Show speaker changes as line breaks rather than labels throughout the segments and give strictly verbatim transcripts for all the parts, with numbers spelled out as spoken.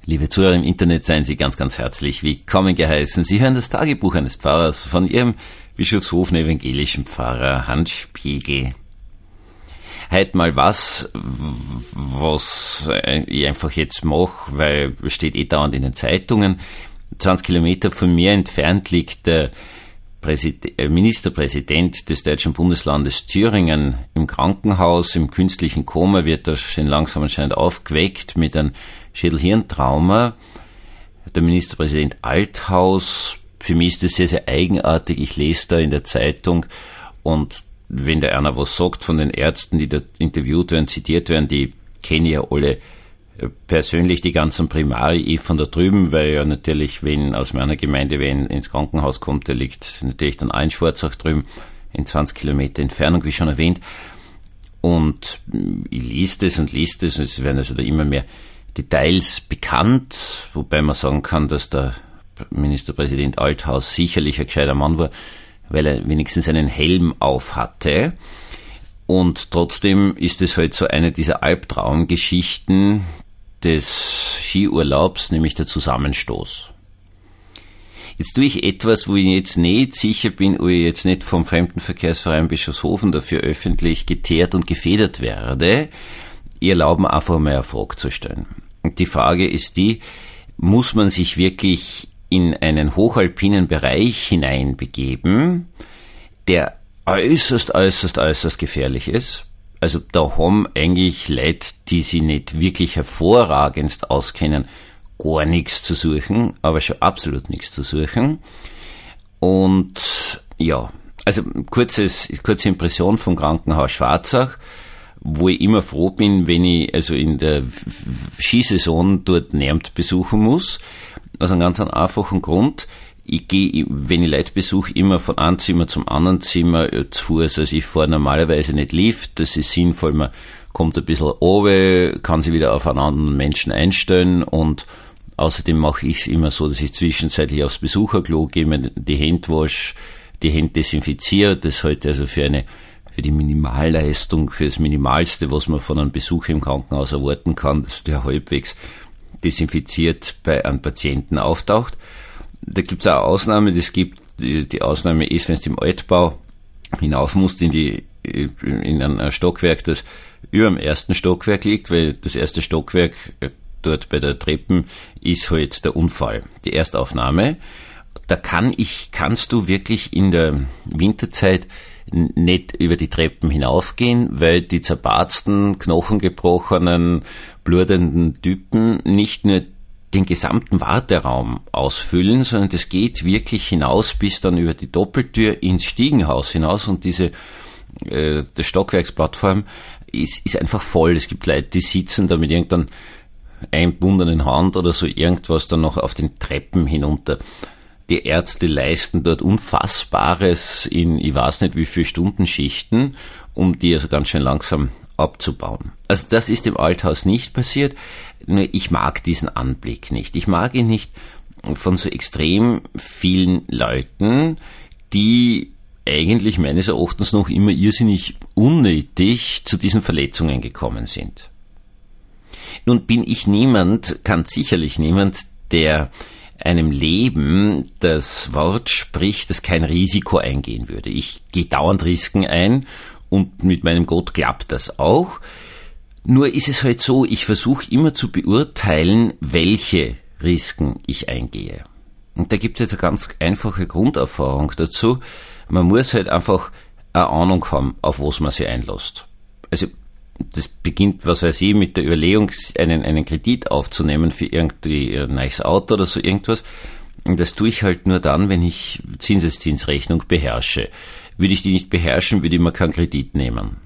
Liebe Zuhörer im Internet, seien Sie ganz, ganz herzlich willkommen geheißen. Sie hören das Tagebuch eines Pfarrers von Ihrem Bischofshofen evangelischen Pfarrer Hans Spiegel. Heute mal was, was ich einfach jetzt mache, weil es steht eh dauernd in den Zeitungen. zwanzig Kilometer von mir entfernt liegt der Präsident, Ministerpräsident des deutschen Bundeslandes Thüringen im Krankenhaus, im künstlichen Koma, wird er schon langsam anscheinend aufgeweckt mit einem Schädel-Hirntrauma. Der Ministerpräsident Althaus, für mich ist das sehr, sehr eigenartig. Ich lese da in der Zeitung, und wenn da einer was sagt von den Ärzten, die da interviewt werden, zitiert werden, die kenne ich ja alle persönlich, die ganzen Primari, eh von da drüben, weil ja natürlich, wenn aus meiner Gemeinde wen ins Krankenhaus kommt, der liegt natürlich dann auch in Schwarzach drüben, in zwanzig Kilometer Entfernung, wie schon erwähnt. Und ich lese das und lese das, und es werden also da immer mehr Details bekannt, wobei man sagen kann, dass der Ministerpräsident Althaus sicherlich ein gescheiter Mann war, weil er wenigstens einen Helm auf hatte. Und trotzdem ist es halt so eine dieser Albtraumgeschichten des Skiurlaubs, nämlich der Zusammenstoß. Jetzt tue ich etwas, wo ich jetzt nicht sicher bin, ob ich jetzt nicht vom Fremdenverkehrsverein Bischofshofen dafür öffentlich geteert und gefedert werde. Ich erlaube mir einfach mal eine Frage zu stellen. Und die Frage ist die, muss man sich wirklich in einen hochalpinen Bereich hineinbegeben, der äußerst, äußerst, äußerst gefährlich ist? Also da haben eigentlich Leute, die sich nicht wirklich hervorragendst auskennen, gar nichts zu suchen, aber schon absolut nichts zu suchen. Und ja, also kurzes, kurze Impression vom Krankenhaus Schwarzach, wo ich immer froh bin, wenn ich also in der Skisaison dort niemand besuchen muss. Aus einem ganz einfachen Grund. Ich gehe, wenn ich Leute besuche, immer von einem Zimmer zum anderen Zimmer zu Fuß. Also ich fahre normalerweise nicht Lift, das ist sinnvoll, man kommt ein bisschen runter, kann sich wieder auf einen anderen Menschen einstellen, und außerdem mache ich es immer so, dass ich zwischenzeitlich aufs Besucherklo gehe, mir die Hände wasche, die Hände desinfiziere. Das halte also für eine, für die Minimalleistung, für das Minimalste, was man von einem Besuch im Krankenhaus erwarten kann, dass der halbwegs desinfiziert bei einem Patienten auftaucht. Da gibt's auch Ausnahme, das gibt, die Ausnahme ist, wenn du im Altbau hinauf musst in die, in ein Stockwerk, das über dem ersten Stockwerk liegt, weil das erste Stockwerk dort bei der Treppen ist halt der Unfall, die Erstaufnahme. Da kann ich, kannst du wirklich in der Winterzeit nicht über die Treppen hinaufgehen, weil die zerbarzten, knochengebrochenen, blutenden Typen nicht nur den gesamten Warteraum ausfüllen, sondern das geht wirklich hinaus bis dann über die Doppeltür ins Stiegenhaus hinaus, und diese äh, die Stockwerksplattform ist, ist einfach voll. Es gibt Leute, die sitzen da mit irgendeinem eingebundenen Hand oder so irgendwas dann noch auf den Treppen hinunter. Die Ärzte leisten dort Unfassbares in, ich weiß nicht wie viele Stundenschichten, um die also ganz schön langsam abzubauen. Also das ist im Althaus nicht passiert, nur ich mag diesen Anblick nicht. Ich mag ihn nicht von so extrem vielen Leuten, die eigentlich meines Erachtens noch immer irrsinnig unnötig zu diesen Verletzungen gekommen sind. Nun bin ich niemand, kann sicherlich niemand, der einem Leben das Wort spricht, das kein Risiko eingehen würde. Ich gehe dauernd Risiken ein, und mit meinem Gott klappt das auch. Nur ist es halt so, ich versuche immer zu beurteilen, welche Risiken ich eingehe. Und da gibt es jetzt eine ganz einfache Grunderfahrung dazu. Man muss halt einfach eine Ahnung haben, auf was man sich einlässt. Also das beginnt, was weiß ich, mit der Überlegung, einen, einen Kredit aufzunehmen für irgendwie ein neues Auto oder so irgendwas. Und das tue ich halt nur dann, wenn ich Zinseszinsrechnung beherrsche. Würde ich die nicht beherrschen, würde ich mir keinen Kredit nehmen.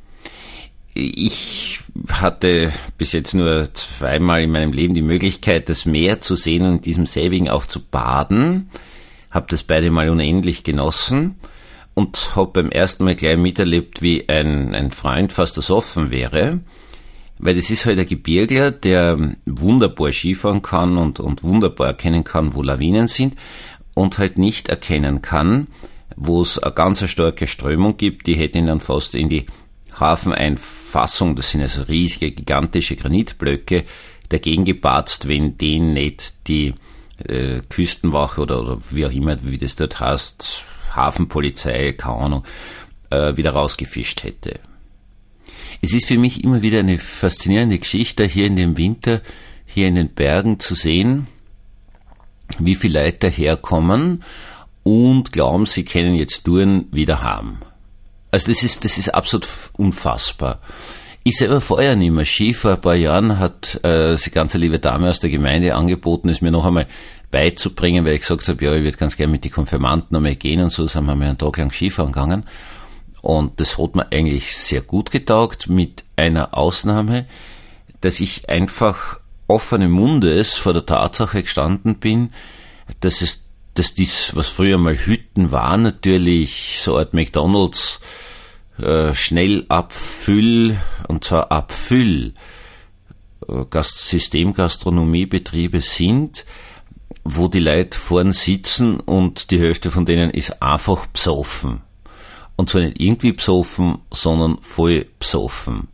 Ich hatte bis jetzt nur zweimal in meinem Leben die Möglichkeit, das Meer zu sehen und in diesem Saving auch zu baden. Habe das beide Mal unendlich genossen und habe beim ersten Mal gleich miterlebt, wie ein, ein Freund fast ersoffen wäre. Weil das ist halt ein Gebirgler, der wunderbar Skifahren kann und, und wunderbar erkennen kann, wo Lawinen sind, und halt nicht erkennen kann, wo es eine ganz starke Strömung gibt, die hätte ihn dann fast in die Hafeneinfassung, das sind also riesige, gigantische Granitblöcke, dagegen gebatzt, wenn den nicht die äh, Küstenwache oder, oder wie auch immer, wie das dort heißt, Hafenpolizei, keine Ahnung, äh, wieder rausgefischt hätte. Es ist für mich immer wieder eine faszinierende Geschichte, hier in dem Winter, hier in den Bergen zu sehen, wie viele Leute daherkommen und glauben, sie können jetzt Touren wieder haben. Also das ist, das ist absolut unfassbar. Ich selber fahre ja nicht mehr Ski. Vor ein paar Jahren hat äh, die ganze liebe Dame aus der Gemeinde angeboten, es mir noch einmal beizubringen, weil ich gesagt habe, ja, ich würde ganz gerne mit den Konfirmanden einmal gehen und so, sind wir mal einen Tag lang Skifahren gegangen. Und das hat mir eigentlich sehr gut getaugt, mit einer Ausnahme, dass ich einfach offenen Mundes vor der Tatsache gestanden bin, dass es, dass dies, was früher mal Hütten waren, natürlich so eine Art McDonalds, äh, Schnellabfüll, und zwar Abfüll, äh, Gast- Systemgastronomiebetriebe sind, wo die Leute vorn sitzen und die Hälfte von denen ist einfach besoffen. Und zwar nicht irgendwie besoffen, sondern voll besoffen.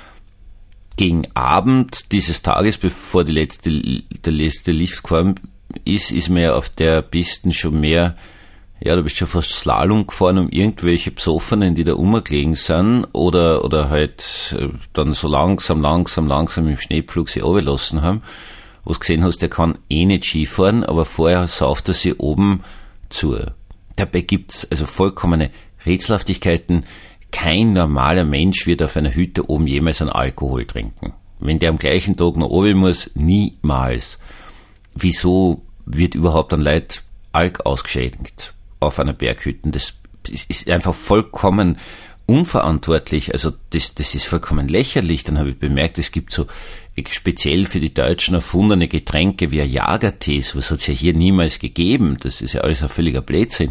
Gegen Abend dieses Tages, bevor die letzte, der letzte Lift gefahren ist, ist mir auf der Piste schon mehr, ja, du bist schon fast Slalom gefahren um irgendwelche Besoffenen, die da rumgelegen sind, oder, oder halt dann so langsam, langsam, langsam im Schneepflug sie runtergelassen haben, wo du gesehen hast, der kann eh nicht Skifahren, aber vorher sauft er sie oben zu. Dabei gibt's also vollkommene Rätselhaftigkeiten. Kein normaler Mensch wird auf einer Hütte oben jemals einen Alkohol trinken. Wenn der am gleichen Tag noch oben muss, niemals. Wieso wird überhaupt ein Leid Alk ausgeschenkt auf einer Berghütte? Das ist einfach vollkommen unverantwortlich. Also das, das ist vollkommen lächerlich. Dann habe ich bemerkt, es gibt so speziell für die Deutschen erfundene Getränke wie ein Jagertee. Was hat es ja hier niemals gegeben. Das ist ja alles ein völliger Blödsinn.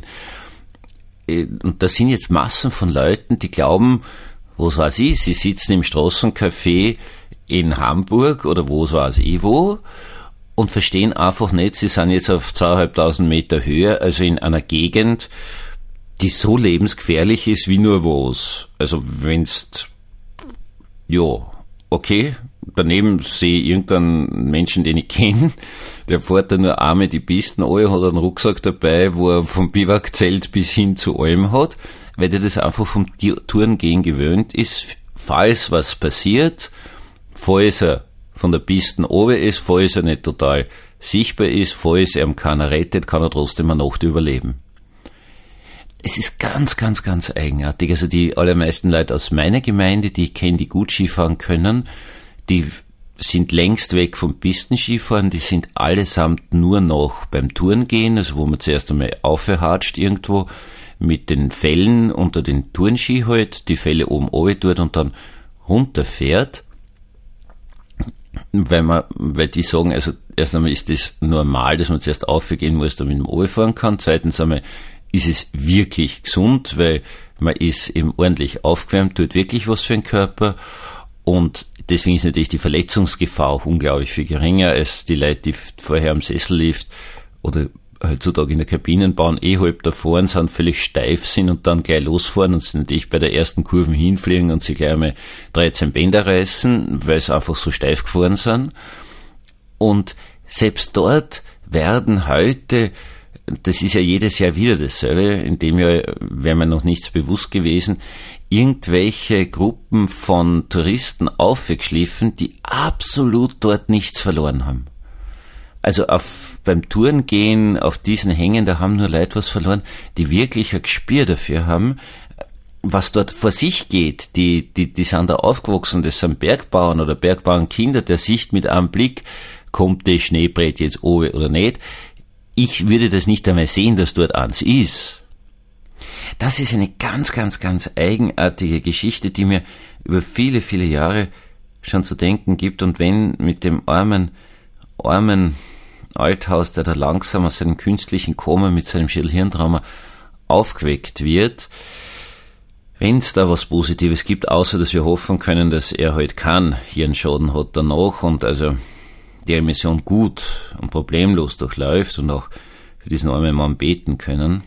Und da sind jetzt Massen von Leuten, die glauben, was weiß ich, sie sitzen im Straßencafé in Hamburg oder wo weiß ich wo und verstehen einfach nicht, sie sind jetzt auf zweitausendfünfhundert Meter Höhe, also in einer Gegend, die so lebensgefährlich ist wie nur was. Also wenn's, ja, okay, daneben sehe ich irgendeinen Menschen, den ich kenne, der fährt da nur einmal die Pisten an, hat einen Rucksack dabei, wo er vom Biwakzelt bis hin zu allem hat, weil der das einfach vom Tourengehen gewöhnt ist. Falls was passiert, falls er von der Pisten runter ist, falls er nicht total sichtbar ist, falls er ihm keiner rettet, kann er trotzdem eine Nacht überleben. Es ist ganz, ganz, ganz eigenartig. Also die allermeisten Leute aus meiner Gemeinde, die ich kenne, die gut Skifahren können, die sind längst weg vom Pistenskifahren, die sind allesamt nur noch beim Tourengehen, also wo man zuerst einmal aufhatscht irgendwo mit den Fellen unter den Tourenski halt, die Felle oben runter tut und dann runterfährt, weil man, weil die sagen, also erst einmal ist das normal, dass man zuerst aufgehen muss, damit man runterfahren kann, zweitens einmal ist es wirklich gesund, weil man ist eben ordentlich aufgewärmt, tut wirklich was für den Körper und deswegen ist natürlich die Verletzungsgefahr auch unglaublich viel geringer als die Leute, die vorher am Sessellift oder heutzutage in der Kabinenbahn eh halb da fahren sind, völlig steif sind und dann gleich losfahren und sie natürlich bei der ersten Kurve hinfliegen und sie gleich einmal dreizehn Bänder reißen, weil sie einfach so steif gefahren sind. Und selbst dort werden heute, das ist ja jedes Jahr wieder dasselbe, in dem Jahr wäre mir noch nichts bewusst gewesen, irgendwelche Gruppen von Touristen aufgeschliffen, die absolut dort nichts verloren haben. Also auf, beim Tourengehen auf diesen Hängen, da haben nur Leute was verloren, die wirklich ein Gespür dafür haben, was dort vor sich geht. Die, die, die sind da aufgewachsen, das sind Bergbauern oder Bergbauernkinder, der sieht mit einem Blick, kommt das Schneebrett jetzt oben oder nicht. Ich würde das nicht einmal sehen, dass dort eins ist. Das ist eine ganz, ganz, ganz eigenartige Geschichte, die mir über viele, viele Jahre schon zu denken gibt. Und wenn mit dem armen, armen Althaus, der da langsam aus seinem künstlichen Koma mit seinem Schädelhirntrauma aufgeweckt wird, wenn es da was Positives gibt, außer dass wir hoffen können, dass er halt keinen Hirnschaden hat danach und also die Remission gut und problemlos durchläuft und auch für diesen armen Mann beten können,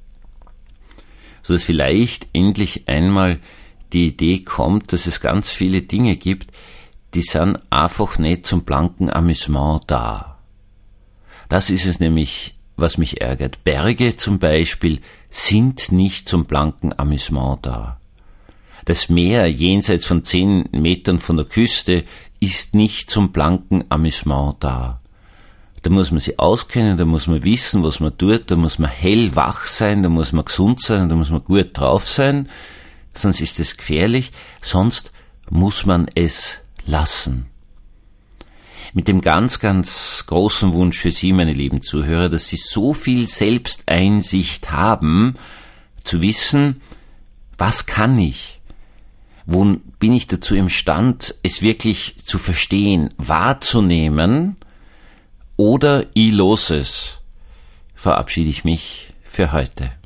so dass vielleicht endlich einmal die Idee kommt, dass es ganz viele Dinge gibt, die sind einfach nicht zum blanken Amüsement da. Das ist es nämlich, was mich ärgert. Berge zum Beispiel sind nicht zum blanken Amüsement da. Das Meer jenseits von zehn Metern von der Küste ist nicht zum blanken Amüsement da. Da muss man sich auskennen, da muss man wissen, was man tut, da muss man hellwach sein, da muss man gesund sein, da muss man gut drauf sein, sonst ist es gefährlich, sonst muss man es lassen. Mit dem ganz, ganz großen Wunsch für Sie, meine lieben Zuhörer, dass Sie so viel Selbsteinsicht haben, zu wissen, was kann ich? Wo bin ich dazu imstand, es wirklich zu verstehen, wahrzunehmen, oder ich los es, verabschiede ich mich für heute.